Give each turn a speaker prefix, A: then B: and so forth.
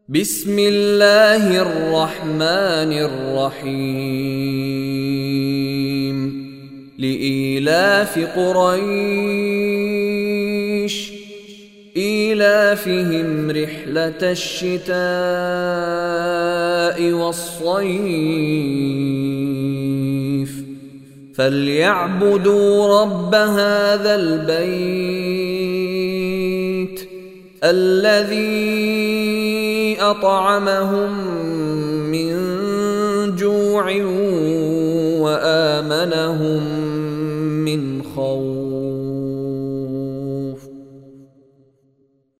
A: بسم الله الرحمن الرحيم لإيلاف قريش إيلافهم رحلة الشتاء والصيف فليعبدوا رب هذا البيت الذي أطعمهم